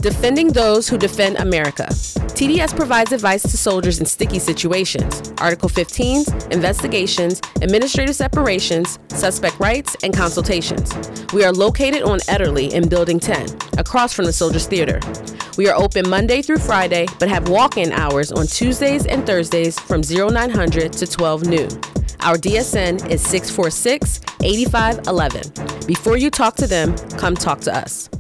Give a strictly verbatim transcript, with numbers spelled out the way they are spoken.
Defending those who defend America. T D S provides advice to soldiers in sticky situations, Article fifteens, investigations, administrative separations, suspect rights, and consultations. We are located on Ederly in Building ten, across from the Soldiers Theater. We are open Monday through Friday, but have walk-in hours on Tuesdays and Thursdays from nine hundred to twelve noon. Our D S N is six four six, eight five one one. Before you talk to them, come talk to us.